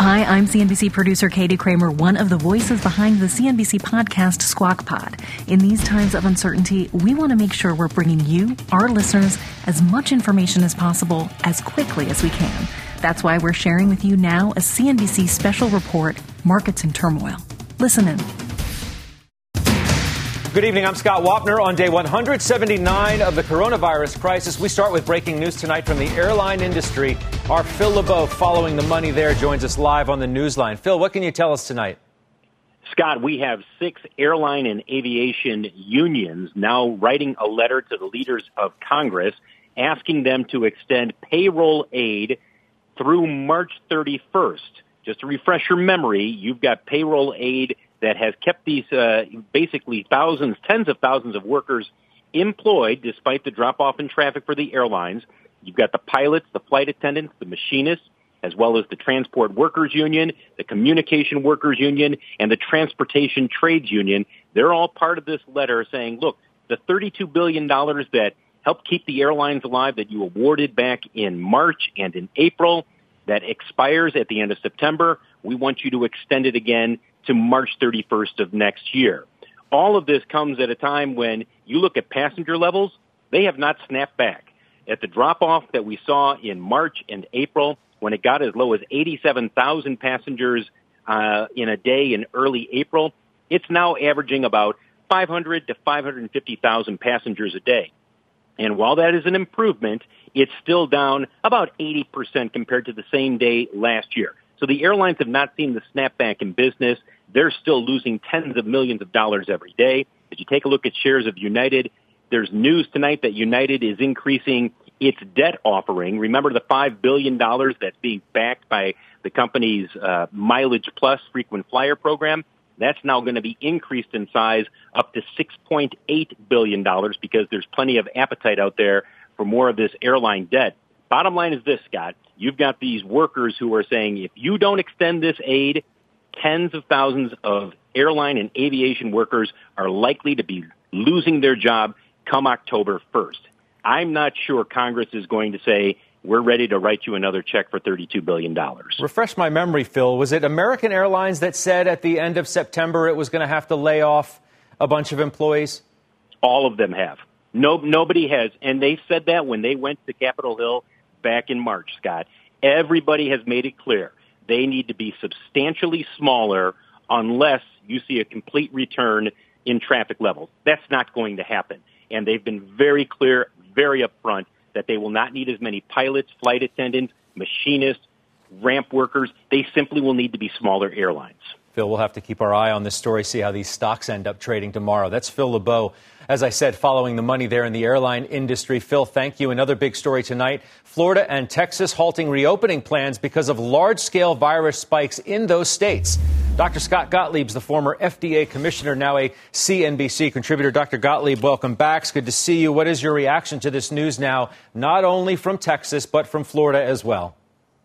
Hi, I'm CNBC producer Katie Kramer, one of the voices behind the CNBC podcast Squawk Pod. In these times of uncertainty, we want to make sure we're bringing you, our listeners, as much information as possible as quickly as we can. That's why we're sharing with you now a CNBC special report, Markets in Turmoil. Listen in. Good evening. I'm Scott Wapner. On day 179 of the coronavirus crisis, we start with breaking news tonight from the airline industry. Our Phil LeBeau, following the money there, joins us live on the Newsline. Phil, what can you tell us tonight? Scott, we have 6 airline and aviation unions now writing a letter to the leaders of Congress asking them to extend payroll aid through March 31st. Just to refresh your memory, you've got payroll aid that has kept these basically thousands, tens of thousands of workers employed despite the drop-off in traffic for the airlines. You've got the pilots, the flight attendants, the machinists, as well as the Transport Workers Union, the Communication Workers Union, and the Transportation Trades Union. They're all part of this letter saying, look, the $32 billion that helped keep the airlines alive that you awarded back in March and in April, that expires at the end of September, we want you to extend it again to March 31st of next year. All of this comes at a time when you look at passenger levels, they have not snapped back. At the drop-off that we saw in March and April, when it got as low as 87,000 passengers in a day in early April, it's now averaging about 500 to 550,000 passengers a day. And while that is an improvement, it's still down about 80% compared to the same day last year. So the airlines have not seen the snapback in business. They're still losing tens of millions of dollars every day. If you take a look at shares of United, there's news tonight that United is increasing its debt offering. Remember the $5 billion that's being backed by the company's Mileage Plus frequent flyer program? That's now going to be increased in size up to $6.8 billion because there's plenty of appetite out there for more of this airline debt. Bottom line is this, Scott. You've got these workers who are saying if you don't extend this aid, tens of thousands of airline and aviation workers are likely to be losing their job come October 1st. I'm not sure Congress is going to say, we're ready to write you another check for $32 billion. Refresh my memory, Phil. Was it American Airlines that said at the end of September it was going to have to lay off a bunch of employees? All of them have. Nobody has. And they said that when they went to Capitol Hill back in March, Scott. Everybody has made it clear. They need to be substantially smaller unless you see a complete return in traffic levels. That's not going to happen. And they've been very clear, very upfront, that they will not need as many pilots, flight attendants, machinists, ramp workers. They simply will need to be smaller airlines. Phil, we'll have to keep our eye on this story, see how these stocks end up trading tomorrow. That's Phil LeBeau. As I said, following the money there in the airline industry. Phil, thank you. Another big story tonight. Florida and Texas halting reopening plans because of large-scale virus spikes in those states. Dr. Scott Gottlieb's the former FDA commissioner, now a CNBC contributor. Dr. Gottlieb, welcome back. It's good to see you. What is your reaction to this news now, not only from Texas, but from Florida as well?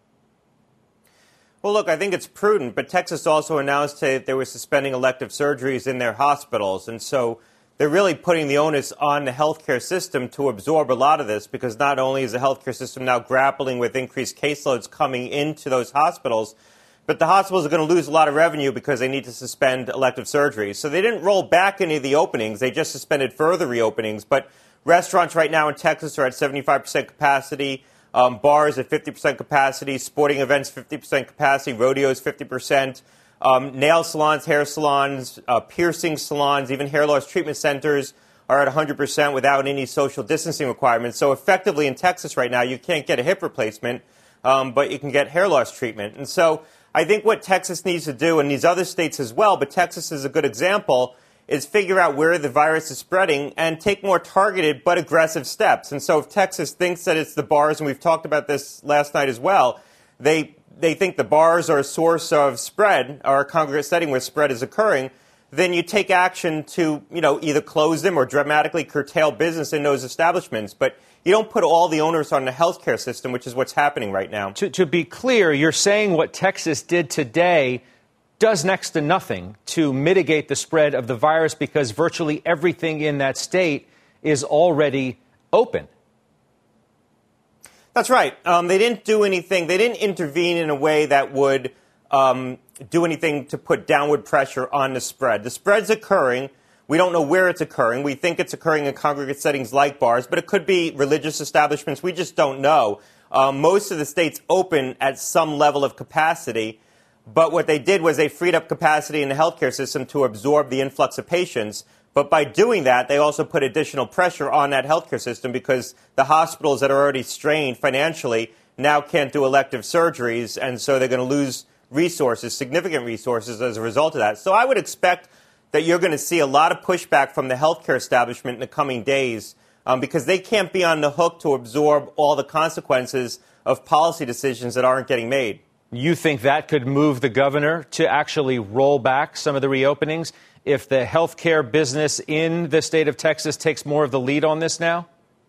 Well, look, I think it's prudent, but Texas also announced that they were suspending elective surgeries in their hospitals. And so they're really putting the onus on the healthcare system to absorb a lot of this, because not only is the healthcare system now grappling with increased caseloads coming into those hospitals, but the hospitals are going to lose a lot of revenue because they need to suspend elective surgeries. So they didn't roll back any of the openings. They just suspended further reopenings. But restaurants right now in Texas are at 75% capacity. Bars at 50% capacity, sporting events 50% capacity, rodeos 50%, nail salons, hair salons, piercing salons, even hair loss treatment centers are at 100% without any social distancing requirements. So effectively in Texas right now, you can't get a hip replacement, but you can get hair loss treatment. And so I think what Texas needs to do, and these other states as well, but Texas is a good example, is figure out where the virus is spreading and take more targeted but aggressive steps. And so if Texas thinks that it's the bars, and we've talked about this last night as well, they think the bars are a source of spread, or a congregate setting where spread is occurring, then you take action to, either close them or dramatically curtail business in those establishments. But you don't put all the onus on the healthcare system, which is what's happening right now. To be clear, you're saying what Texas did today does next to nothing to mitigate the spread of the virus because virtually everything in that state is already open. That's right. They didn't do anything. They didn't intervene in a way that would do anything to put downward pressure on the spread. The spread's occurring. We don't know where it's occurring. We think it's occurring in congregate settings like bars, but it could be religious establishments. We just don't know. Most of the states open at some level of capacity, but what they did was they freed up capacity in the healthcare system to absorb the influx of patients. But by doing that, they also put additional pressure on that healthcare system because the hospitals that are already strained financially now can't do elective surgeries, and so they're going to lose resources, significant resources as a result of that. So I would expect that you're going to see a lot of pushback from the healthcare establishment in the coming days because they can't be on the hook to absorb all the consequences of policy decisions that aren't getting made. You think that could move the governor to actually roll back some of the reopenings if the healthcare business in the state of Texas takes more of the lead on this now?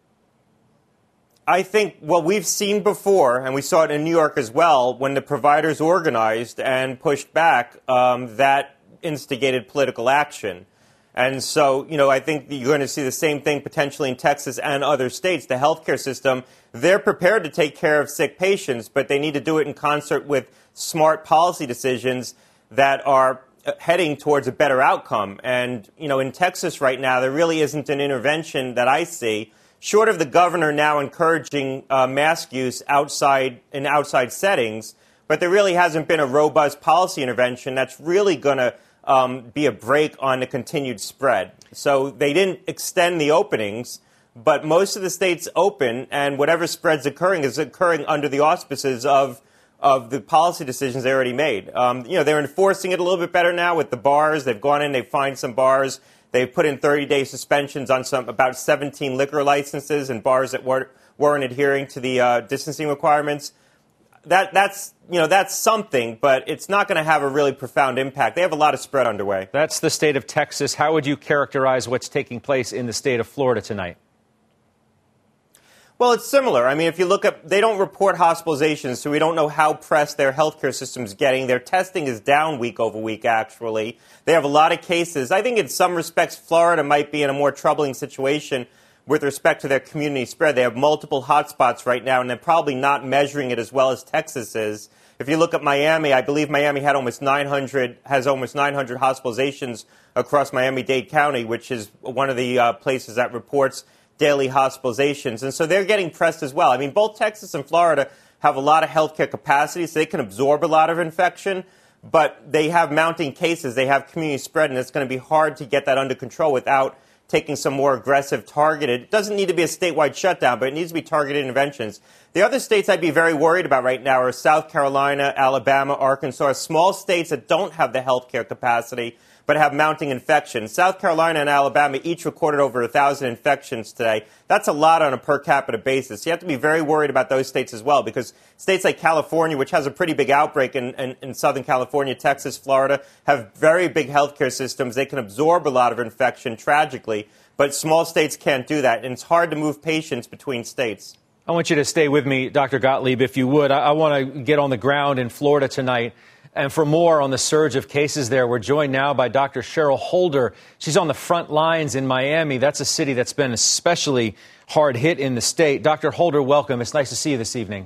I think what we've seen before, and we saw it in New York as well, when the providers organized and pushed back, that instigated political action. And so, I think that you're going to see the same thing potentially in Texas and other states. The healthcare system, they're prepared to take care of sick patients, but they need to do it in concert with smart policy decisions that are heading towards a better outcome. And, in Texas right now, there really isn't an intervention that I see, short of the governor now encouraging mask use in outside settings. But there really hasn't been a robust policy intervention that's really going to be a brake on the continued spread. So they didn't extend the openings, but most of the states open, and whatever spread's occurring is occurring under the auspices of the policy decisions they already made. They're enforcing it a little bit better now with the bars. They've gone in, they've fined some bars. They've put in 30-day suspensions on about 17 liquor licenses and bars that weren't adhering to the distancing requirements. That's something, but it's not going to have a really profound impact. They have a lot of spread underway. That's the state of Texas. How would you characterize what's taking place in the state of Florida tonight? Well, it's similar. I mean, if you look up, they don't report hospitalizations, so we don't know how pressed their healthcare system's getting. Their testing is down week over week, actually. They have a lot of cases. I think in some respects, Florida might be in a more troubling situation with respect to their community spread. They have multiple hotspots right now, and they're probably not measuring it as well as Texas is. If you look at Miami, I believe Miami has almost 900 hospitalizations across Miami-Dade County, which is one of the places that reports daily hospitalizations. And so they're getting pressed as well. I mean, both Texas and Florida have a lot of healthcare capacity, so they can absorb a lot of infection, but they have mounting cases. They have community spread, and it's going to be hard to get that under control without taking some more aggressive, targeted. It doesn't need to be a statewide shutdown, but it needs to be targeted interventions. The other states I'd be very worried about right now are South Carolina, Alabama, Arkansas, small states that don't have the healthcare capacity but have mounting infections. South Carolina and Alabama each recorded over 1,000 infections today. That's a lot on a per capita basis. You have to be very worried about those states as well, because states like California, which has a pretty big outbreak in Southern California, Texas, Florida, have very big healthcare systems. They can absorb a lot of infection, tragically, but small states can't do that, and it's hard to move patients between states. I want you to stay with me, Dr. Gottlieb, if you would. I want to get on the ground in Florida tonight. And for more on the surge of cases there, we're joined now by Dr. Cheryl Holder. She's on the front lines in Miami. That's a city that's been especially hard hit in the state. Dr. Holder, welcome. It's nice to see you this evening.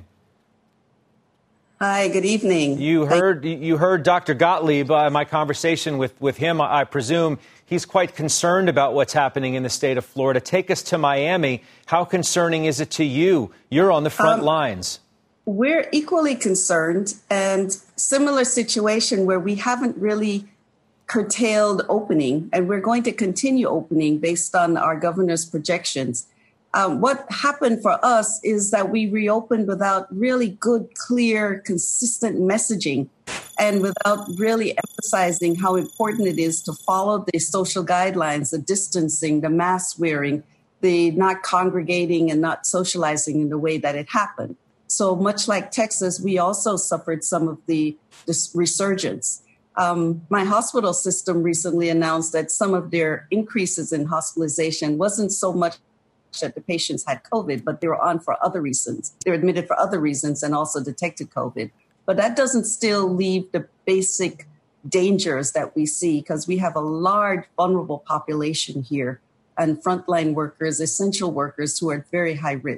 Hi, good evening. You heard Dr. Gottlieb, my conversation with him. I presume he's quite concerned about what's happening in the state of Florida. Take us to Miami. How concerning is it to you? You're on the front lines. We're equally concerned, and similar situation where we haven't really curtailed opening, and we're going to continue opening based on our governor's projections. What happened for us is that we reopened without really good, clear, consistent messaging, and without really emphasizing how important it is to follow the social guidelines, the distancing, the mask wearing, the not congregating and not socializing in the way that it happened. So much like Texas, we also suffered some of this resurgence. My hospital system recently announced that some of their increases in hospitalization wasn't so much that the patients had COVID, but they were on for other reasons. They were admitted for other reasons and also detected COVID. But that doesn't still leave the basic dangers that we see, because we have a large vulnerable population here and frontline workers, essential workers who are at very high risk.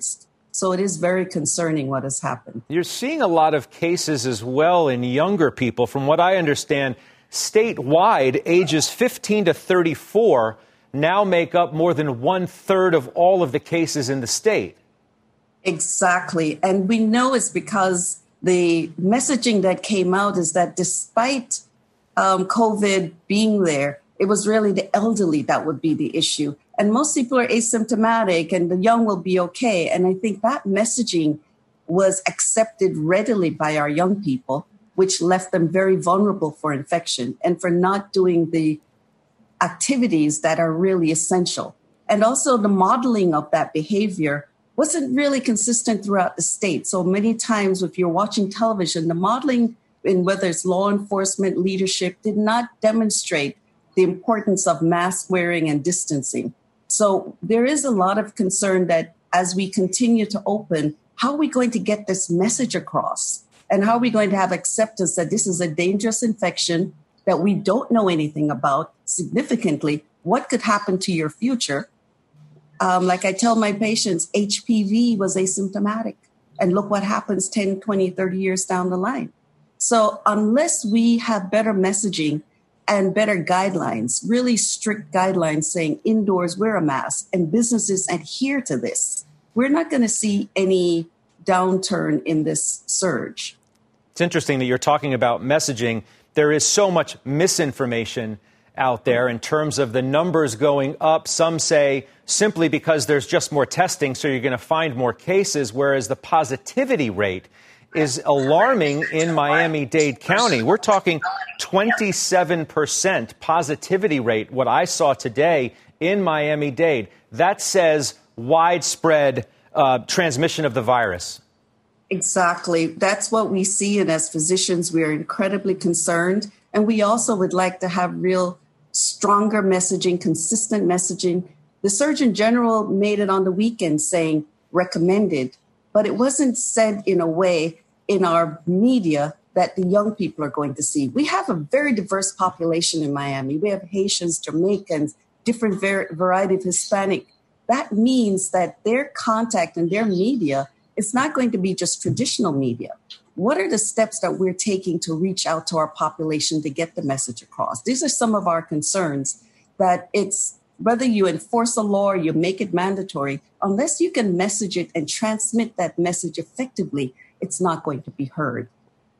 So it is very concerning what has happened. You're seeing a lot of cases as well in younger people. From what I understand, statewide, ages 15 to 34 now make up more than 1/3 of all of the cases in the state. Exactly. And we know it's because the messaging that came out is that despite COVID being there, it was really the elderly that would be the issue. And most people are asymptomatic and the young will be okay. And I think that messaging was accepted readily by our young people, which left them very vulnerable for infection and for not doing the activities that are really essential. And also the modeling of that behavior wasn't really consistent throughout the state. So many times if you're watching television, the modeling in whether it's law enforcement, leadership, did not demonstrate the importance of mask wearing and distancing. So there is a lot of concern that as we continue to open, how are we going to get this message across? And how are we going to have acceptance that this is a dangerous infection that we don't know anything about significantly? What could happen to your future? Like I tell my patients, HPV was asymptomatic. And look what happens 10, 20, 30 years down the line. So unless we have better messaging and better guidelines, really strict guidelines saying indoors wear a mask and businesses adhere to this, we're not going to see any downturn in this surge. It's interesting that you're talking about messaging. There is so much misinformation out there in terms of the numbers going up. Some say simply because there's just more testing, so you're going to find more cases, whereas the positivity rate is alarming in Miami-Dade County. We're talking 27% positivity rate, what I saw today in Miami-Dade. That says widespread transmission of the virus. Exactly. That's what we see. And as physicians, we are incredibly concerned. And we also would like to have real stronger messaging, consistent messaging. The Surgeon General made it on the weekend saying recommended, but it wasn't said in a way in our media that the young people are going to see. We have a very diverse population in Miami. We have Haitians, Jamaicans, different variety of Hispanic. That means that their contact and their media is not going to be just traditional media. What are the steps that we're taking to reach out to our population to get the message across? These are some of our concerns, that it's whether you enforce a law or you make it mandatory, unless you can message it and transmit that message effectively, it's not going to be heard.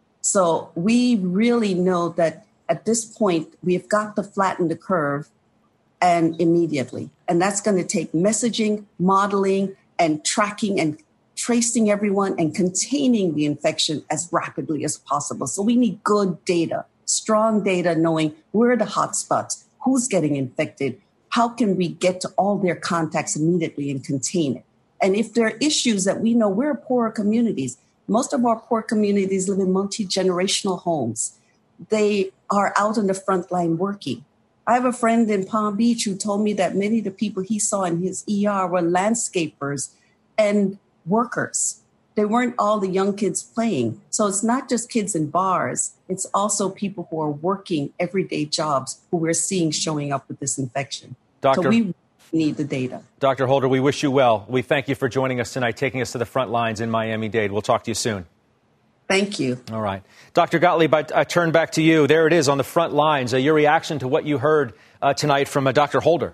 So we really know that at this point, we've got to flatten the curve and immediately. And that's going to take messaging, modeling, and tracking and tracing everyone and containing the infection as rapidly as possible. So we need good data, strong data, knowing where are the hotspots, who's getting infected, how can we get to all their contacts immediately and contain it. And if there are issues that we know, we're poorer communities. Most of our poor communities live in multi-generational homes. They are out on the front line working. I have a friend in Palm Beach who told me that many of the people he saw in his ER were landscapers and workers. They weren't all the young kids playing. So it's not just kids in bars. It's also people who are working everyday jobs who we're seeing showing up with this infection. Doctor, so we need the data. Dr. Holder, we wish you well. We thank you for joining us tonight, taking us to the front lines in Miami-Dade. We'll talk to you soon. Thank you. All right. Dr. Gottlieb, I turn back to you. There it is on the front lines. Your reaction to what you heard tonight from Dr. Holder.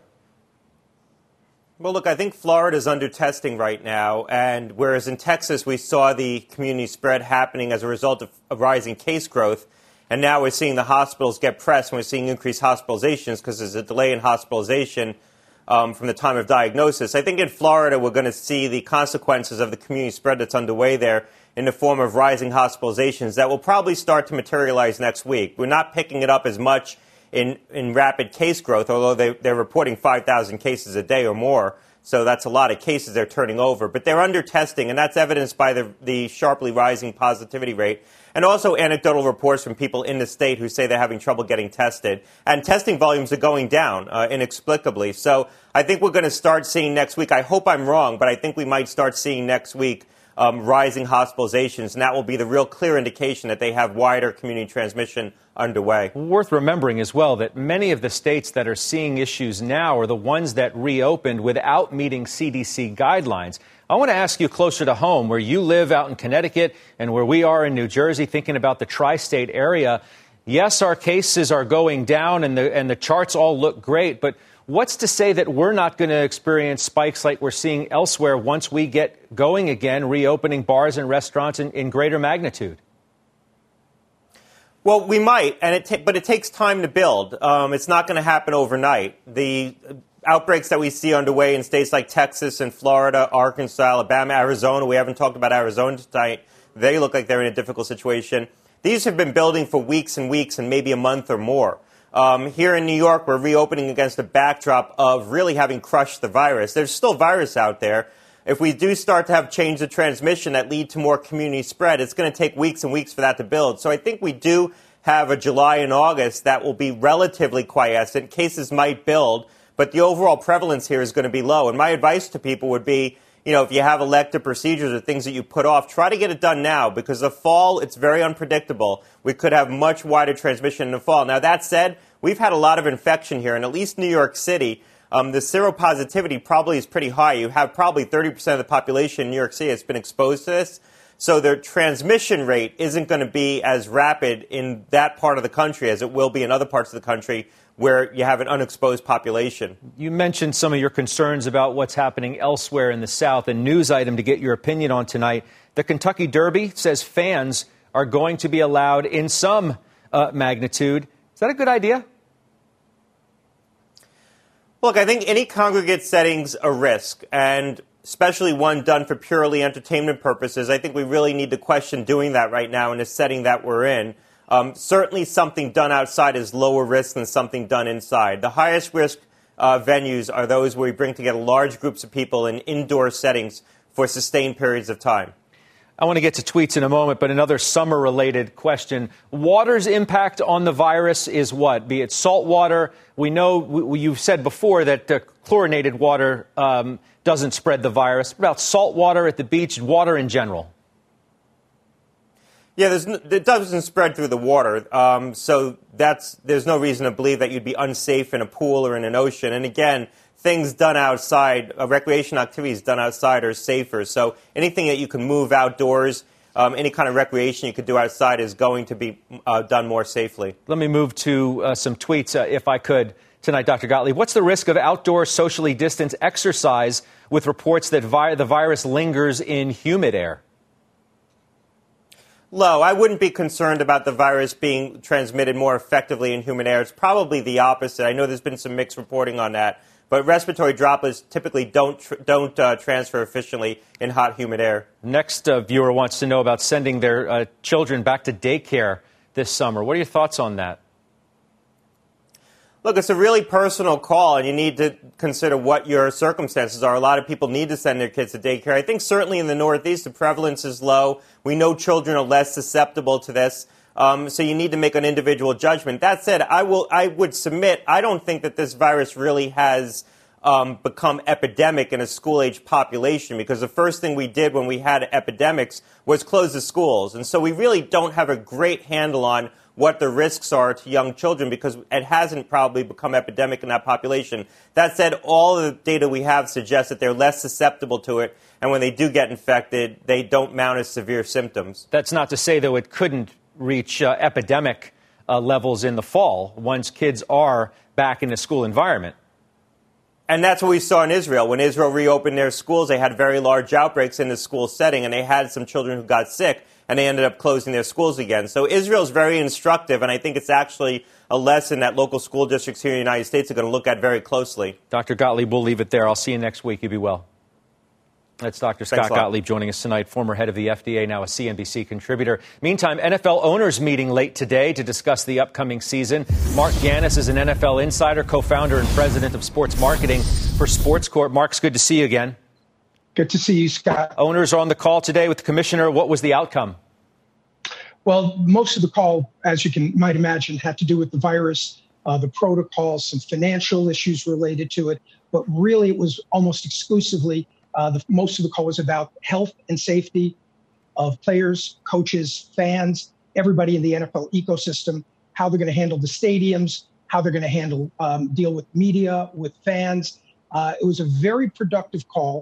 Well, look, I think Florida's under testing right now, and whereas in Texas we saw the community spread happening as a result of rising case growth, and now we're seeing the hospitals get pressed and we're seeing increased hospitalizations because there's a delay in hospitalization from the time of diagnosis. I think in Florida we're going to see the consequences of the community spread that's underway there in the form of rising hospitalizations that will probably start to materialize next week. We're not picking it up as much in rapid case growth, although they're reporting 5,000 cases a day or more. So that's a lot of cases they're turning over. But they're under testing, and that's evidenced by the sharply rising positivity rate. And also anecdotal reports from people in the state who say they're having trouble getting tested. And testing volumes are going down inexplicably. So I think we're going to start seeing next week. I hope I'm wrong, but I think we might start seeing next week rising hospitalizations, and that will be the real clear indication that they have wider community transmission underway. Worth remembering as well that many of the states that are seeing issues now are the ones that reopened without meeting CDC guidelines. I want to ask you closer to home, where you live out in Connecticut and where we are in New Jersey, thinking about the tri-state area. Yes, our cases are going down and the charts all look great, but what's to say that we're not going to experience spikes like we're seeing elsewhere once we get going again, reopening bars and restaurants in greater magnitude? Well, we might, but it takes time to build. It's not going to happen overnight. The outbreaks that we see underway in states like Texas and Florida, Arkansas, Alabama, Arizona — we haven't talked about Arizona tonight — they look like they're in a difficult situation. These have been building for weeks and weeks and maybe a month or more. Here in New York, we're reopening against a backdrop of really having crushed the virus. There's still virus out there. If we do start to have change of transmission that lead to more community spread, it's going to take weeks and weeks for that to build. So I think we do have a July and August that will be relatively quiescent. Cases might build, but the overall prevalence here is going to be low. And my advice to people would be, if you have elective procedures or things that you put off, try to get it done now, because the fall, it's very unpredictable. We could have much wider transmission in the fall. Now, that said, we've had a lot of infection here, and at least New York City, the seropositivity probably is pretty high. You have probably 30% of the population in New York City that's been exposed to this. So the transmission rate isn't going to be as rapid in that part of the country as it will be in other parts of the country where you have an unexposed population. You mentioned some of your concerns about what's happening elsewhere in the South. A news item to get your opinion on tonight: the Kentucky Derby says fans are going to be allowed in some magnitude. Is that a good idea? Look, I think any congregate setting's a risk, and especially one done for purely entertainment purposes. I think we really need to question doing that right now in the setting that we're in. Certainly something done outside is lower risk than something done inside. The highest risk venues are those where we bring together large groups of people in indoor settings for sustained periods of time. I want to get to tweets in a moment, but another summer-related question. Water's impact on the virus is what? Be it salt water. We know you've said before that chlorinated water doesn't spread the virus. What about salt water at the beach and water in general? Yeah, it doesn't spread through the water, so there's no reason to believe that you'd be unsafe in a pool or in an ocean. And again, things done outside, recreation activities done outside are safer. So anything that you can move outdoors, any kind of recreation you could do outside is going to be done more safely. Let me move to some tweets, if I could, tonight, Dr. Gottlieb. What's the risk of outdoor socially distanced exercise with reports that the virus lingers in humid air? Low. I wouldn't be concerned about the virus being transmitted more effectively in human air. It's probably the opposite. I know there's been some mixed reporting on that, but respiratory droplets typically don't transfer efficiently in hot, humid air. Next viewer wants to know about sending their children back to daycare this summer. What are your thoughts on that? Look, it's a really personal call, and you need to consider what your circumstances are. A lot of people need to send their kids to daycare. I think certainly in the Northeast, the prevalence is low. We know children are less susceptible to this, so you need to make an individual judgment. That said, I would submit, I don't think that this virus really has become epidemic in a school-age population, because the first thing we did when we had epidemics was close the schools. And so we really don't have a great handle on what the risks are to young children, because it hasn't probably become epidemic in that population. That said, all the data we have suggests that they're less susceptible to it, and when they do get infected, they don't mount as severe symptoms. That's not to say, though, it couldn't reach epidemic levels in the fall once kids are back in the school environment. And that's what we saw in Israel. When Israel reopened their schools, they had very large outbreaks in the school setting, and they had some children who got sick, and they ended up closing their schools again. So Israel's very instructive, and I think it's actually a lesson that local school districts here in the United States are going to look at very closely. Dr. Gottlieb, we'll leave it there. I'll see you next week. You be well. That's Dr. Scott Gottlieb joining us tonight, former head of the FDA, now a CNBC contributor. Meantime, NFL owners meeting late today to discuss the upcoming season. Mark Gannis is an NFL insider, co-founder and president of sports marketing for Sports Corp. Mark, it's good to see you again. Good to see you, Scott. Owners are on the call today with the commissioner. What was the outcome? Well, most of the call, as you might imagine, had to do with the virus, the protocols, some financial issues related to it. But really, it was almost exclusively, most of the call was about health and safety of players, coaches, fans, everybody in the NFL ecosystem, how they're going to handle the stadiums, how they're going to handle, deal with media, with fans. It was a very productive call.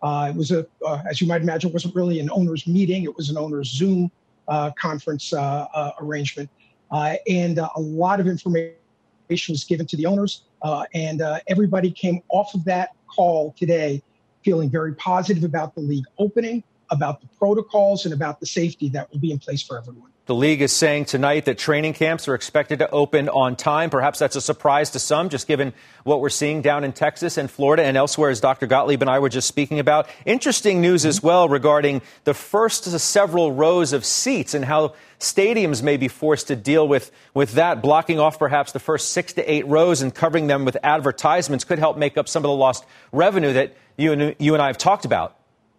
It was as you might imagine, it wasn't really an owners meeting. It was an owners Zoom conference arrangement. And a lot of information was given to the owners. And everybody came off of that call today feeling very positive about the league opening, about the protocols, and about the safety that will be in place for everyone. The league is saying tonight that training camps are expected to open on time. Perhaps that's a surprise to some, just given what we're seeing down in Texas and Florida and elsewhere, as Dr. Gottlieb and I were just speaking about. Interesting news as well regarding the first several rows of seats and how stadiums may be forced to deal with that, blocking off perhaps the first 6 to 8 rows and covering them with advertisements could help make up some of the lost revenue that you and I have talked about.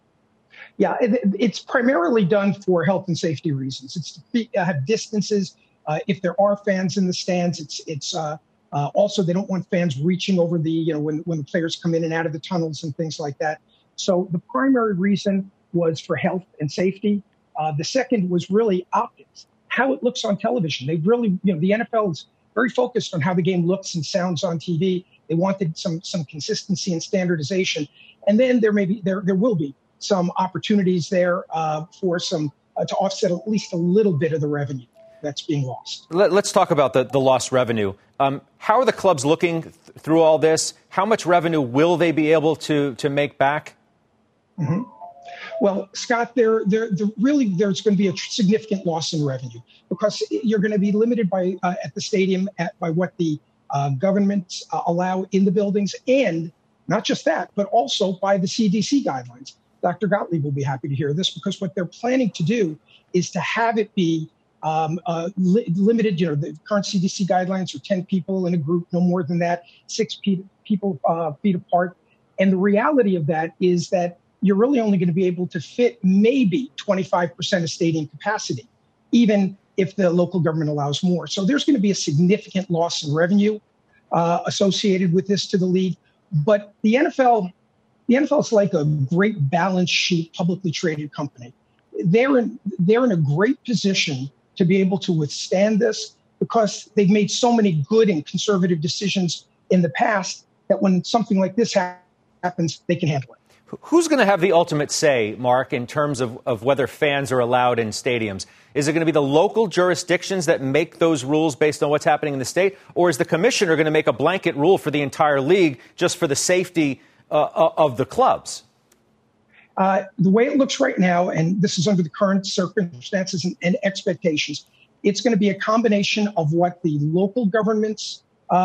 Yeah, it's primarily done for health and safety reasons. It's to have distances. If there are fans in the stands, it's also they don't want fans reaching over when the players come in and out of the tunnels and things like that. So the primary reason was for health and safety. The second was really optics, how it looks on television. They really, the NFL is very focused on how the game looks and sounds on TV. They wanted some consistency and standardization, and then there will be some opportunities there for to offset at least a little bit of the revenue that's being lost. Let's talk about the lost revenue. How are the clubs looking through all this? How much revenue will they be able to make back? Mm-hmm. Well, Scott, there's going to be a significant loss in revenue because you're going to be limited at the stadium by what the governments allow in the buildings, and not just that, but also by the CDC guidelines. Dr. Gottlieb will be happy to hear this because what they're planning to do is to have it be limited. The current CDC guidelines are 10 people in a group, no more than that, 6 people feet apart. And the reality of that is that you're really only going to be able to fit maybe 25% of stadium capacity, even if the local government allows more. So there's going to be a significant loss in revenue associated with this to the league. But the NFL is like a great balance sheet, publicly traded company. They're in a great position to be able to withstand this because they've made so many good and conservative decisions in the past that when something like this happens, they can handle it. Who's going to have the ultimate say, Mark, in terms of whether fans are allowed in stadiums? Is it going to be the local jurisdictions that make those rules based on what's happening in the state? Or is the commissioner going to make a blanket rule for the entire league just for the safety of the clubs? The way it looks right now, and this is under the current circumstances and expectations, it's going to be a combination of what the local governments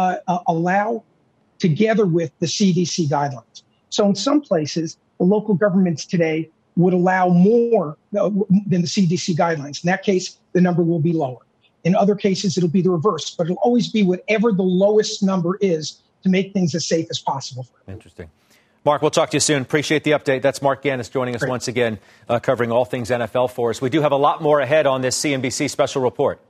allow together with the CDC guidelines. So in some places, the local governments today would allow more than the CDC guidelines. In that case, the number will be lower. In other cases, it'll be the reverse, but it'll always be whatever the lowest number is to make things as safe as possible. Interesting. Mark, we'll talk to you soon. Appreciate the update. That's Mark Gannis joining us once again, covering all things NFL for us. We do have a lot more ahead on this CNBC special report.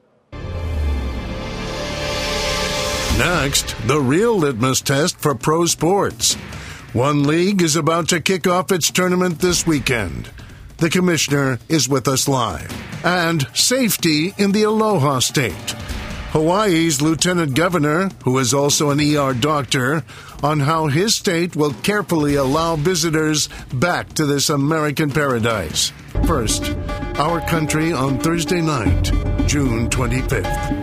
Next, the real litmus test for pro sports. One league is about to kick off its tournament this weekend. The commissioner is with us live. And safety in the Aloha State. Hawaii's lieutenant governor, who is also an ER doctor, on how his state will carefully allow visitors back to this American paradise. First, our country on Thursday night, June 25th.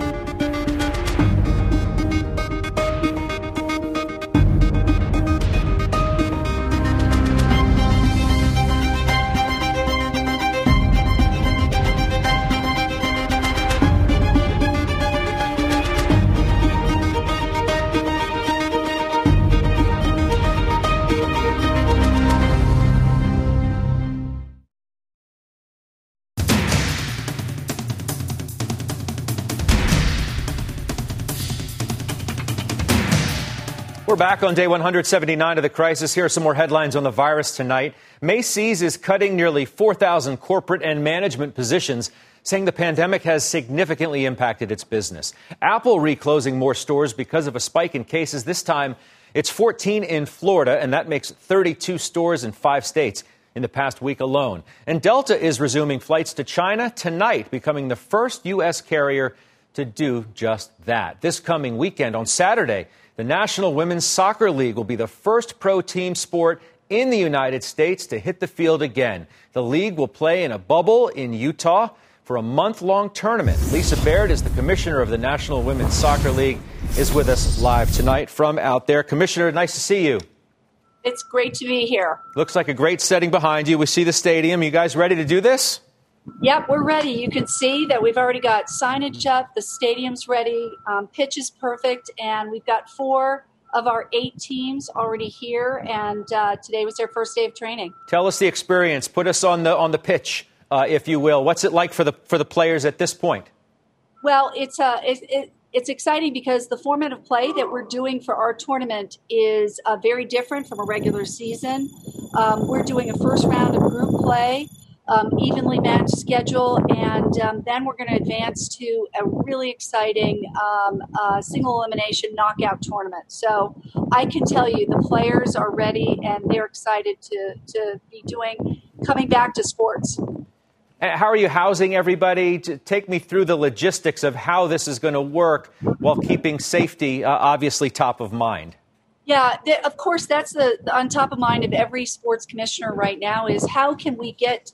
We're back on day 179 of the crisis. Here are some more headlines on the virus tonight. Macy's is cutting nearly 4,000 corporate and management positions, saying the pandemic has significantly impacted its business. Apple reclosing more stores because of a spike in cases. This time, it's 14 in Florida, and that makes 32 stores in 5 states in the past week alone. And Delta is resuming flights to China tonight, becoming the first U.S. carrier to do just that. This coming weekend on Saturday, the National Women's Soccer League will be the first pro team sport in the United States to hit the field again. The league will play in a bubble in Utah for a month-long tournament. Lisa Baird is the commissioner of the National Women's Soccer League, is with us live tonight from out there. Commissioner, nice to see you. It's great to be here. Looks like a great setting behind you. We see the stadium. You guys ready to do this? Yep, we're ready. You can see that we've already got signage up. The stadium's ready. Pitch is perfect. And we've got 4 of our 8 teams already here. And today was their first day of training. Tell us the experience. Put us on the pitch, if you will. What's it like for the players at this point? Well, it's exciting because the format of play that we're doing for our tournament is very different from a regular season. We're doing a first round of group play, evenly matched schedule, and then we're going to advance to a really exciting single elimination knockout tournament. So I can tell you the players are ready and they're excited to be coming back to sports. How are you housing everybody? Take me through the logistics of how this is going to work while keeping safety obviously top of mind. Yeah, of course, that's on top of mind of every sports commissioner right now is how can we get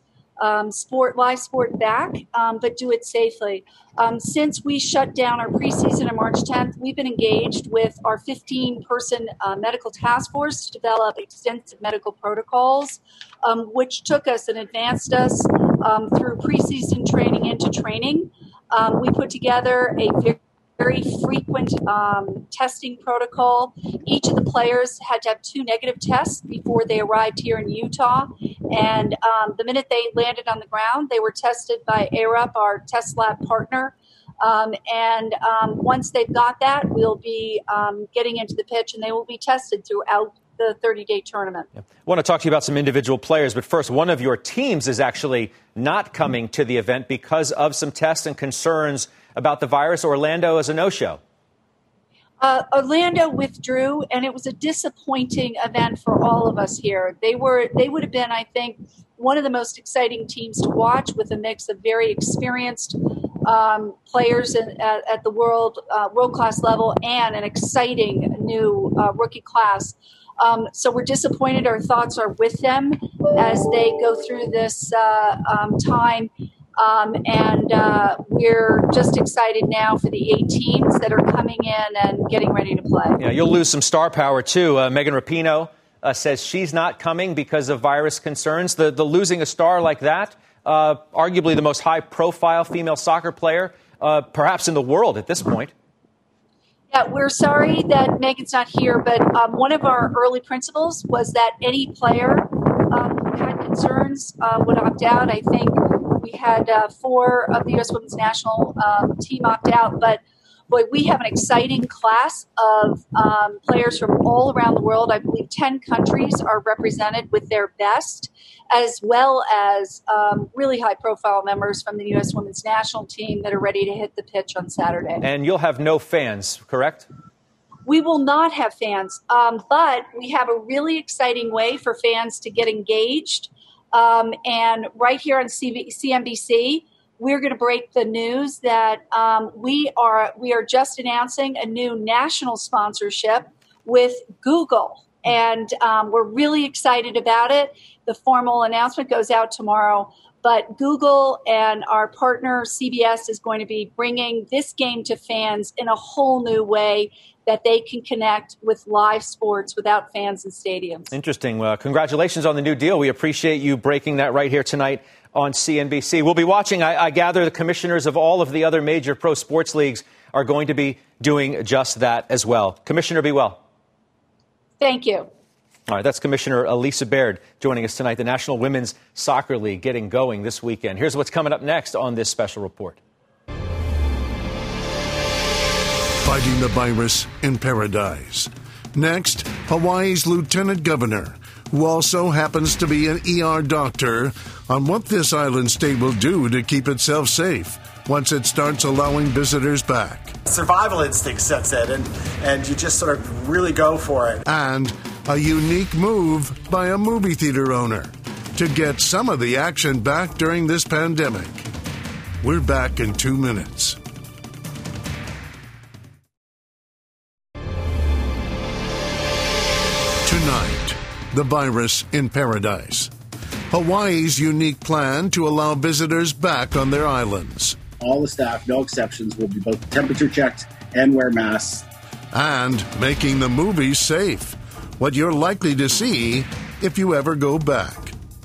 live sport back, but do it safely. Since we shut down our preseason on March 10th, we've been engaged with our 15-person medical task force to develop extensive medical protocols, which took us and advanced us through preseason training into training. We put together a very frequent testing protocol. Each of the players had to have 2 negative tests before they arrived here in Utah. And the minute they landed on the ground, they were tested by ARUP, our test lab partner. And once they've got that, we'll be getting into the pitch, and they will be tested throughout the 30-day tournament. I want to talk to you about some individual players, but first, one of your teams is actually not coming to the event because of some tests and concerns about the virus. Orlando is a no-show. Orlando withdrew, and it was a disappointing event for all of us here. They would have been, I think, one of the most exciting teams to watch, with a mix of very experienced players at the world-class level and an exciting new rookie class. So we're disappointed. Our thoughts are with them as they go through this time. And we're just excited now for the 8 teams that are coming in and getting ready to play. Yeah, you'll lose some star power, too. Megan Rapinoe says she's not coming because of virus concerns. The losing a star like that, arguably the most high-profile female soccer player, perhaps in the world at this point. Yeah, we're sorry that Megan's not here, but one of our early principles was that any player who had concerns would opt out. I think we had 4 of the U.S. Women's National team opt out, but boy, we have an exciting class of players from all around the world. I believe 10 countries are represented with their best, as well as really high-profile members from the U.S. Women's National team that are ready to hit the pitch on Saturday. And you'll have no fans, correct? We will not have fans, but we have a really exciting way for fans to get engaged. And right here on CNBC, we're going to break the news that we are just announcing a new national sponsorship with Google. And we're really excited about it. The formal announcement goes out tomorrow. But Google and our partner CBS is going to be bringing this game to fans in a whole new way that they can connect with live sports without fans in stadiums. Interesting. Well, congratulations on the new deal. We appreciate you breaking that right here tonight on CNBC. We'll be watching. I gather the commissioners of all of the other major pro sports leagues are going to be doing just that as well. Commissioner, be well. Thank you. All right, that's Commissioner Lisa Baird joining us tonight. The National Women's Soccer League getting going this weekend. Here's what's coming up next on this special report. Fighting the virus in paradise. Next, Hawaii's lieutenant governor, who also happens to be an ER doctor, on what this island state will do to keep itself safe once it starts allowing visitors back. Survival instinct sets in, and you just sort of really go for it. And a unique move by a movie theater owner to get some of the action back during this pandemic. We're back in 2 minutes. Tonight, the virus in paradise. Hawaii's unique plan to allow visitors back on their islands. All the staff, no exceptions, will be both temperature checked and wear masks. And making the movies safe, what you're likely to see if you ever go back.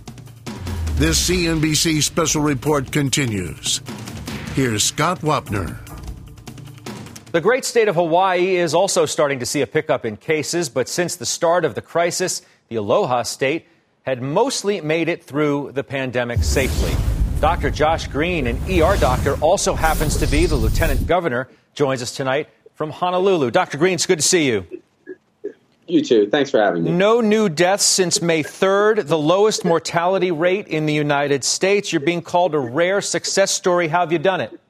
This CNBC special report continues. Here's Scott Wapner. The great state of Hawaii is also starting to see a pickup in cases, but since the start of the crisis, the Aloha State had mostly made it through the pandemic safely. Dr. Josh Green, an ER doctor, also happens to be the lieutenant governor, joins us tonight from Honolulu. Dr. Green, it's good to see you. You too. Thanks for having me. No new deaths since May 3rd, the lowest mortality rate in the United States. You're being called a rare success story. How have you done it?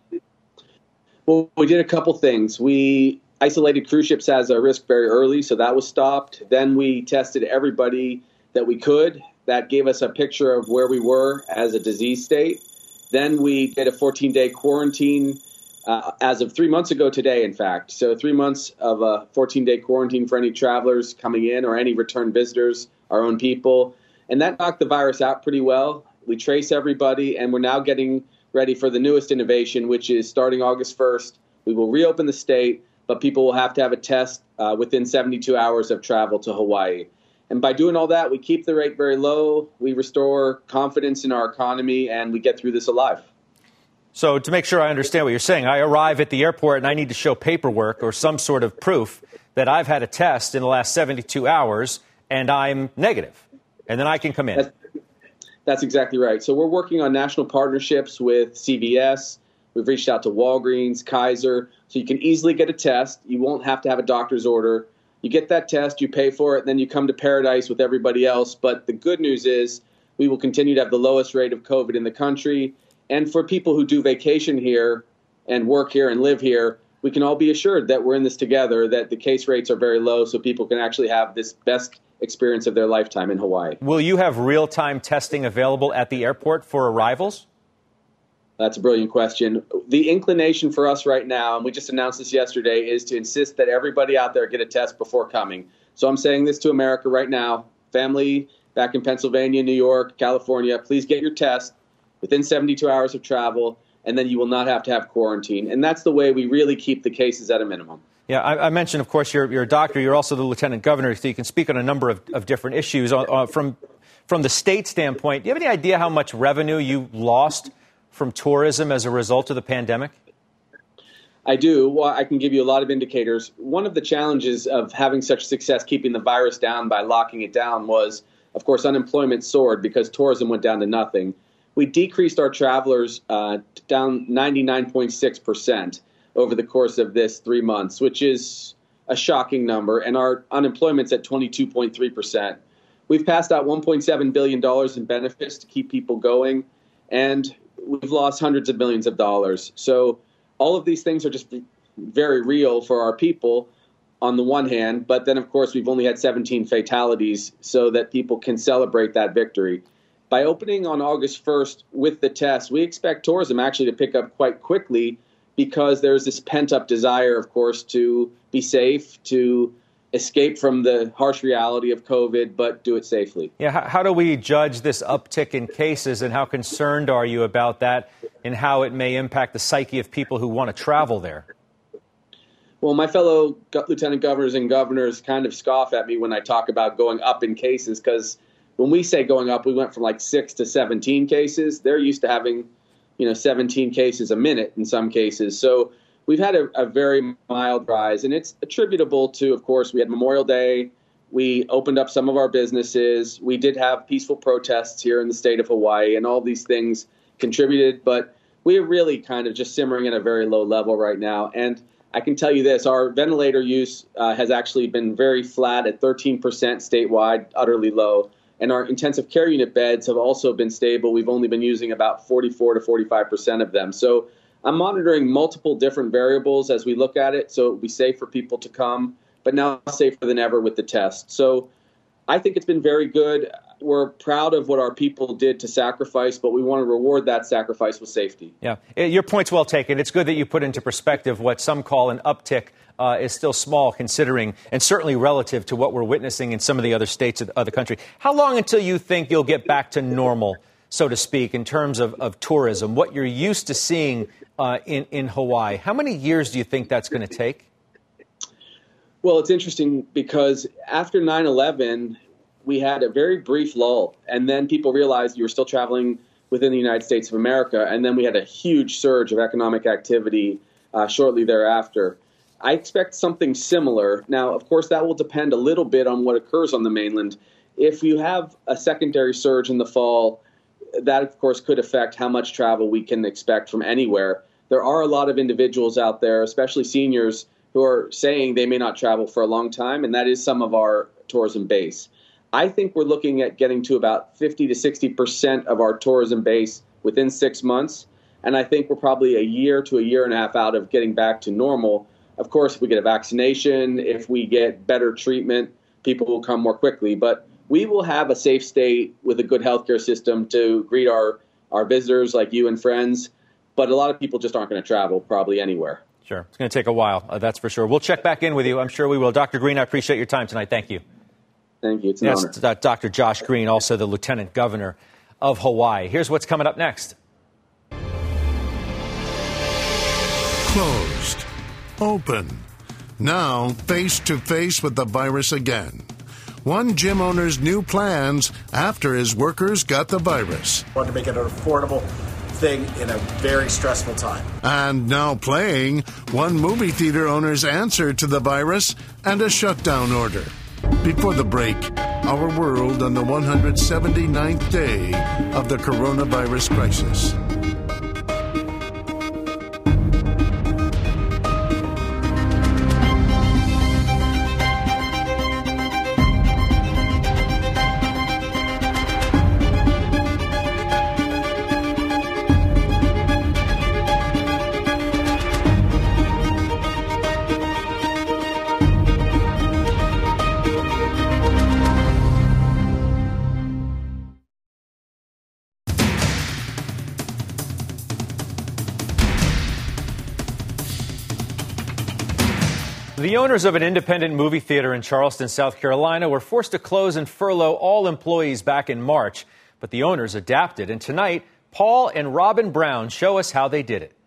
Well, we did a couple things. We isolated cruise ships as a risk very early, so that was stopped. Then we tested everybody that we could. That gave us a picture of where we were as a disease state. Then we did a 14-day quarantine as of 3 months ago today, in fact. So 3 months of a 14-day quarantine for any travelers coming in or any return visitors, our own people. And that knocked the virus out pretty well. We trace everybody, and we're now getting ready for the newest innovation, which is starting August 1st. We will reopen the state, but people will have to have a test within 72 hours of travel to Hawaii. And by doing all that, we keep the rate very low, we restore confidence in our economy, and we get through this alive. So to make sure I understand what you're saying, I arrive at the airport and I need to show paperwork or some sort of proof that I've had a test in the last 72 hours and I'm negative, and then I can come in. That's exactly right. So we're working on national partnerships with CVS. We've reached out to Walgreens, Kaiser, so you can easily get a test. You won't have to have a doctor's order. You get that test, you pay for it, and then you come to paradise with everybody else. But the good news is we will continue to have the lowest rate of COVID in the country. And for people who do vacation here and work here and live here, we can all be assured that we're in this together, that the case rates are very low so people can actually have this best experience of their lifetime in Hawaii. Will you have real-time testing available at the airport for arrivals? That's a brilliant question. The inclination for us right now, and we just announced this yesterday, is to insist that everybody out there get a test before coming. So I'm saying this to America right now. Family back in Pennsylvania, New York, California, please get your test within 72 hours of travel, and then you will not have to have quarantine. And that's the way we really keep the cases at a minimum. Yeah, I mentioned, of course, you're a doctor. You're also the lieutenant governor, so you can speak on a number of different issues. From the state standpoint, do you have any idea how much revenue you lost from tourism as a result of the pandemic? I do. Well, I can give you a lot of indicators. One of the challenges of having such success keeping the virus down by locking it down was, of course, unemployment soared because tourism went down to nothing. We decreased our travelers down 99.6% over the course of this 3 months, which is a shocking number, and our unemployment's at 22.3%. We've passed out $1.7 billion in benefits to keep people going, and we've lost hundreds of millions of dollars. So all of these things are just very real for our people on the one hand, but then, of course, we've only had 17 fatalities so that people can celebrate that victory. By opening on August 1st with the test, we expect tourism actually to pick up quite quickly because there's this pent-up desire, of course, to be safe, to escape from the harsh reality of COVID, but do it safely. Yeah, how do we judge this uptick in cases, and how concerned are you about that and how it may impact the psyche of people who want to travel there? Well, my fellow lieutenant governors and governors kind of scoff at me when I talk about going up in cases, because when we say going up, we went from like 6 to 17 cases. They're used to having, 17 cases a minute in some cases. So we've had a very mild rise, and it's attributable to, of course, we had Memorial Day. We opened up some of our businesses. We did have peaceful protests here in the state of Hawaii, and all these things contributed. But we are really kind of just simmering at a very low level right now. And I can tell you this, our ventilator use has actually been very flat at 13% statewide, utterly low. And our intensive care unit beds have also been stable. We've only been using about 44 to 45% of them. So I'm monitoring multiple different variables as we look at it, so it will be safe for people to come, but now safer than ever with the test. So I think it's been very good. We're proud of what our people did to sacrifice, but we want to reward that sacrifice with safety. Yeah, your point's well taken. It's good that you put into perspective what some call an uptick is still small considering, and certainly relative to what we're witnessing in some of the other states of the country. How long until you think you'll get back to normal, so to speak, in terms of tourism, what you're used to seeing in Hawaii? How many years do you think that's going to take? Well, it's interesting because after 9/11, we had a very brief lull, and then people realized you were still traveling within the United States of America, and then we had a huge surge of economic activity shortly thereafter. I expect something similar. Now, of course, that will depend a little bit on what occurs on the mainland. If you have a secondary surge in the fall, that, of course, could affect how much travel we can expect from anywhere. There are a lot of individuals out there, especially seniors, who are saying they may not travel for a long time, and that is some of our tourism base. I think we're looking at getting to about 50 to 60% of our tourism base within 6 months. And I think we're probably a year to a year and a half out of getting back to normal. Of course, if we get a vaccination, if we get better treatment, people will come more quickly. But we will have a safe state with a good healthcare system to greet our visitors like you and friends. But a lot of people just aren't going to travel probably anywhere. Sure. It's going to take a while. That's for sure. We'll check back in with you. I'm sure we will. Dr. Green, I appreciate your time tonight. Thank you. Thank you. It's an honor. Dr. Josh Green, also the Lieutenant Governor of Hawaii. Here's what's coming up next. Closed. Open. Now face-to-face with the virus again. One gym owner's new plans after his workers got the virus. I wanted to make it an affordable thing in a very stressful time. And now playing one movie theater owner's answer to the virus and a shutdown order. Before the break, our world on the 179th day of the coronavirus crisis. The owners of an independent movie theater in Charleston, South Carolina, were forced to close and furlough all employees back in March. But the owners adapted. And tonight, Paul and Robin Brown show us how they did it.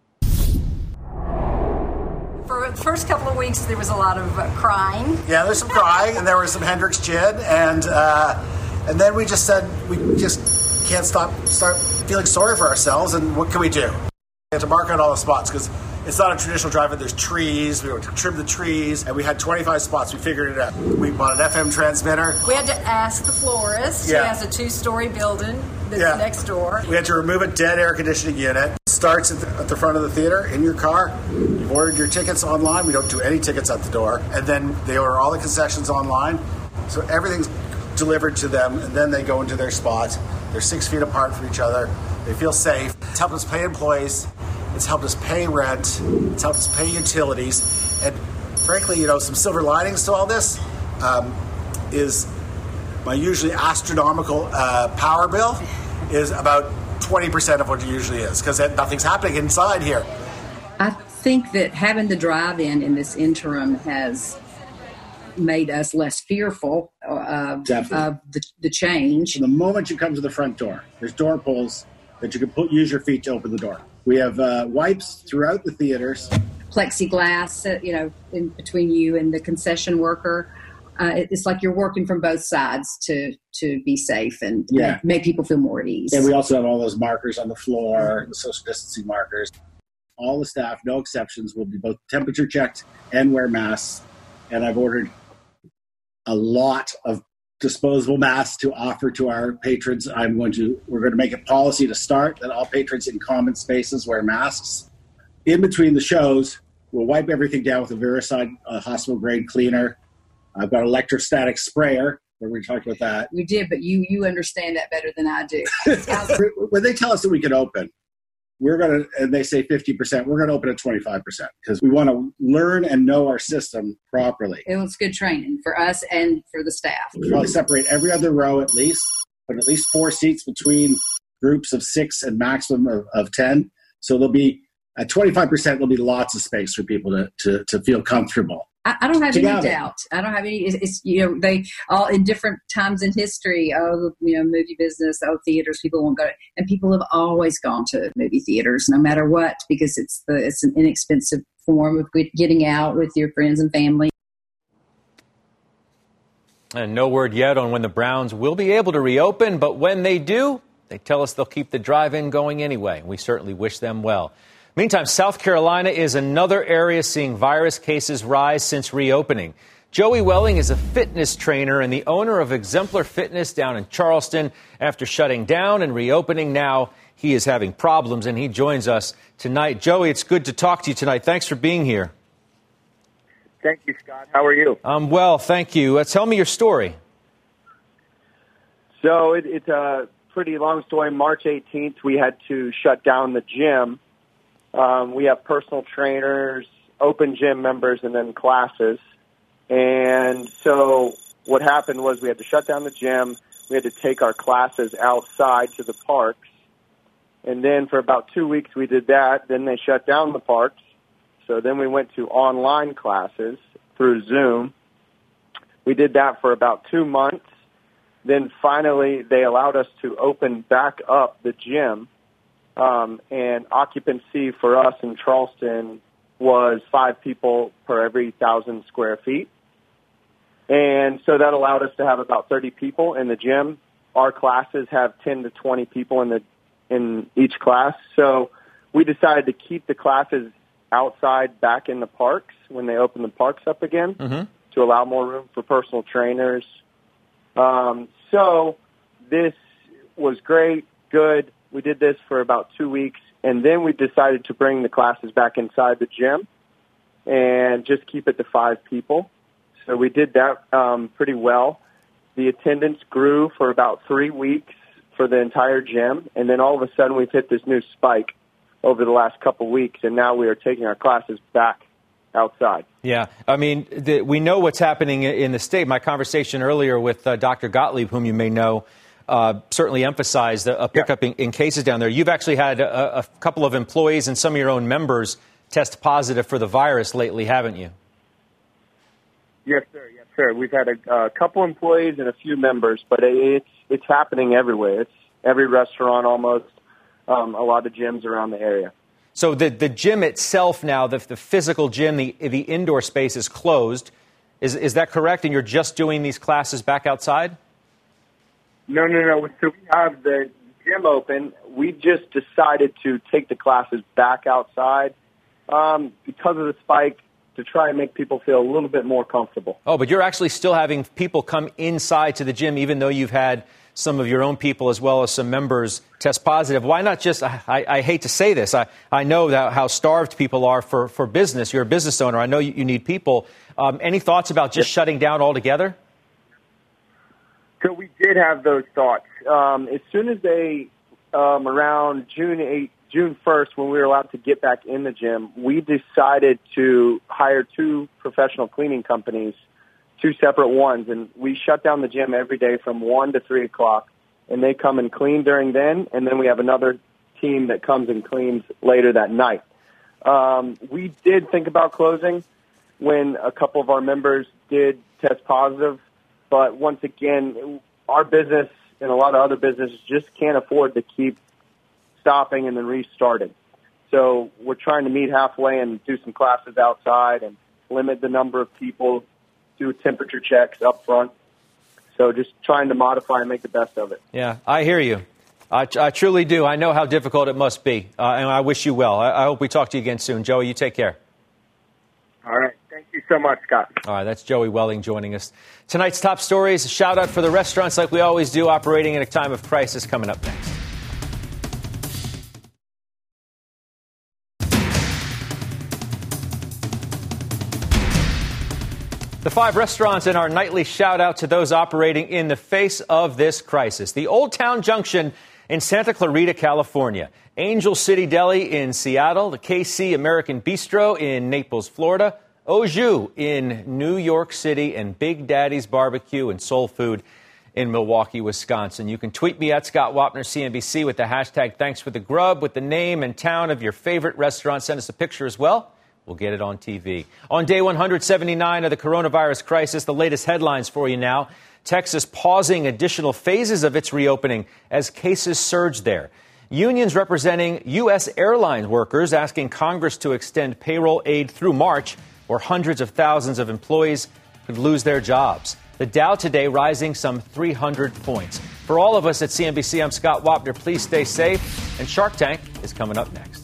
For the first couple of weeks, there was a lot of crying. Yeah, there's some crying, and there was some Hendrix gin, and then we just said we just can't start feeling sorry for ourselves, and what can we do? We had to mark out all the spots because it's not a traditional drive-in. There's trees. We were to trim the trees, and we had 25 spots. We figured it out. We bought an FM transmitter. We had to ask the florist. Yeah. He has a 2-story building that's next door. We had to remove a dead air conditioning unit. It starts at the front of the theater in your car. You've ordered your tickets online. We don't do any tickets at the door. And then they order all the concessions online. So everything's delivered to them, and then they go into their spot. They're 6 feet apart from each other. They feel safe. It's helped us pay employees. It's helped us pay rent. It's helped us pay utilities. And frankly, some silver linings to all this is my usually astronomical power bill is about 20% of what it usually is because nothing's happening inside here. I think that having the drive-in in this interim has made us less fearful of the change. The moment you come to the front door, there's door pulls that you can use your feet to open the door. We have wipes throughout the theaters. Plexiglass, in between you and the concession worker. It's like you're working from both sides to be safe and make people feel more at ease. And we also have all those markers on the floor, the social distancing markers. All the staff, no exceptions, will be both temperature checked and wear masks. And I've ordered a lot of disposable masks to offer to our patrons. We're going to make it policy to start that all patrons in common spaces wear masks. In between the shows, we'll wipe everything down with a Vericide hospital-grade cleaner. I've got an electrostatic sprayer. We talked about that. We did, but you understand that better than I do. When they tell us that we can open, and they say 50%, we're going to open at 25% because we want to learn and know our system properly. It was good training for us and for the staff. We'll probably separate every other row at least, put at least 4 seats between groups of 6 and maximum of 10. So there'll be, at 25%, there'll be lots of space for people to feel comfortable. I don't have any doubt. I don't have any. It's they all in different times in history. Movie business, theaters. People won't go, and people have always gone to movie theaters, no matter what, because it's an inexpensive form of getting out with your friends and family. And no word yet on when the Browns will be able to reopen, but when they do, they tell us they'll keep the drive-in going anyway. We certainly wish them well. Meantime, South Carolina is another area seeing virus cases rise since reopening. Joey Welling is a fitness trainer and the owner of Exemplar Fitness down in Charleston. After shutting down and reopening now, he is having problems, and he joins us tonight. Joey, it's good to talk to you tonight. Thanks for being here. Thank you, Scott. How are you? I'm well, thank you. Tell me your story. So it's a pretty long story. March 18th, we had to shut down the gym. We have personal trainers, open gym members, and then classes. And so what happened was we had to shut down the gym. We had to take our classes outside to the parks. And then for about 2 weeks we did that. Then they shut down the parks. So then we went to online classes through Zoom. We did that for about 2 months. Then finally they allowed us to open back up the gym. And occupancy for us in Charleston was 5 people per every 1,000 square feet. And so that allowed us to have about 30 people in the gym. Our classes have 10 to 20 people in each class. So we decided to keep the classes outside back in the parks when they open the parks up again to allow more room for personal trainers. So this was great, good. We did this for about 2 weeks, and then we decided to bring the classes back inside the gym and just keep it to 5 people. So we did that pretty well. The attendance grew for about 3 weeks for the entire gym, and then all of a sudden we've hit this new spike over the last couple of weeks, and now we are taking our classes back outside. Yeah, I mean, we know what's happening in the state. My conversation earlier with Dr. Gottlieb, whom you may know, certainly emphasized a pickup in cases down there. You've actually had a couple of employees and some of your own members test positive for the virus lately, haven't you? Yes, sir. Yes, sir. We've had a couple employees and a few members, but it's happening everywhere. It's every restaurant almost, a lot of gyms around the area. So the gym itself now, the physical gym, the indoor space is closed. Is that correct? And you're just doing these classes back outside? No. So we have the gym open. We just decided to take the classes back outside because of the spike to try and make people feel a little bit more comfortable. Oh, but you're actually still having people come inside to the gym, even though you've had some of your own people as well as some members test positive. Why not just, I hate to say this, I know that how starved people are for business. You're a business owner. I know you need people. Any thoughts about just shutting down altogether? So we did have those thoughts. As soon as they, around June 1st, when we were allowed to get back in the gym, we decided to hire 2 professional cleaning companies, 2 separate ones, and we shut down the gym every day from 1 to 3 o'clock, and they come and clean during then, and then we have another team that comes and cleans later that night. We did think about closing when a couple of our members did test positive, but once again, our business and a lot of other businesses just can't afford to keep stopping and then restarting. So we're trying to meet halfway and do some classes outside and limit the number of people, do temperature checks up front. So just trying to modify and make the best of it. Yeah, I hear you. I truly do. I know how difficult it must be, and I wish you well. I hope we talk to you again soon. Joey, you take care. All right. Thank you so much, Scott. All right, that's Joey Welling joining us. Tonight's top stories, a shout-out for the restaurants like we always do, operating in a time of crisis, coming up next. The 5 restaurants in our nightly shout-out to those operating in the face of this crisis. The Old Town Junction in Santa Clarita, California, Angel City Deli in Seattle, the KC American Bistro in Naples, Florida, Au Jus in New York City, and Big Daddy's Barbecue and Soul Food in Milwaukee, Wisconsin. You can tweet me at Scott Wapner, CNBC, with the hashtag Thanks for the Grub, with the name and town of your favorite restaurant. Send us a picture as well. We'll get it on TV. On day 179 of the coronavirus crisis, the latest headlines for you now. Texas pausing additional phases of its reopening as cases surge there. Unions representing U.S. airline workers asking Congress to extend payroll aid through March, where hundreds of thousands of employees could lose their jobs. The Dow today rising some 300 points. For all of us at CNBC, I'm Scott Wapner. Please stay safe. And Shark Tank is coming up next.